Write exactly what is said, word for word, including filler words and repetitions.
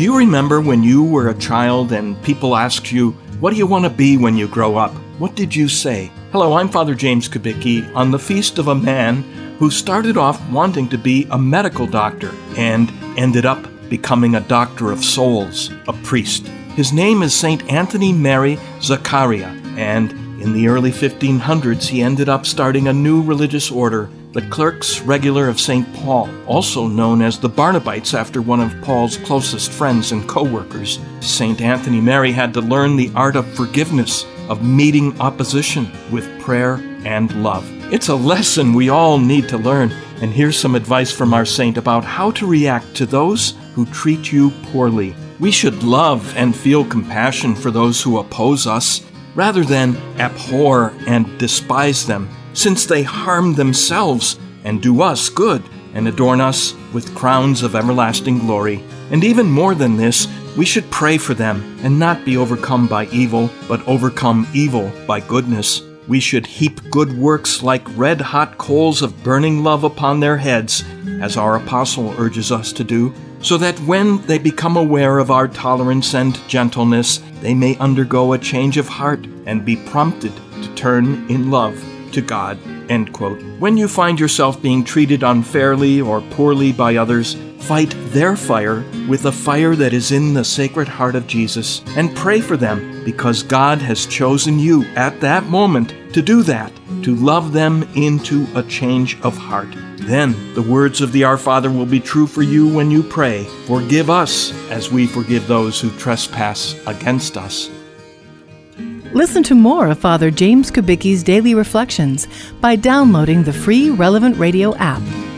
Do you remember when you were a child and people asked you, what do you want to be when you grow up? What did you say? Hello, I'm Father James Kubicki on the feast of a man who started off wanting to be a medical doctor and ended up becoming a doctor of souls, a priest. His name is Saint Anthony Mary Zaccaria, and in the early fifteen hundreds he ended up starting a new religious order, the Clerks Regular of Saint Paul, also known as the Barnabites after one of Paul's closest friends and co-workers. Saint Anthony Mary had to learn the art of forgiveness, of meeting opposition with prayer and love. It's a lesson we all need to learn, and here's some advice from our saint about how to react to those who treat you poorly. We should love and feel compassion for those who oppose us, rather than abhor and despise them, since they harm themselves and do us good and adorn us with crowns of everlasting glory. And even more than this, we should pray for them and not be overcome by evil, but overcome evil by goodness. We should heap good works like red-hot coals of burning love upon their heads, as our apostle urges us to do, so that when they become aware of our tolerance and gentleness, they may undergo a change of heart and be prompted to turn in love to God." End quote. When you find yourself being treated unfairly or poorly by others, fight their fire with the fire that is in the Sacred Heart of Jesus, and pray for them, because God has chosen you at that moment to do that, to love them into a change of heart. Then the words of the Our Father will be true for you when you pray, "Forgive us as we forgive those who trespass against us." Listen to more of Father James Kubicki's Daily Reflections by downloading the free Relevant Radio app.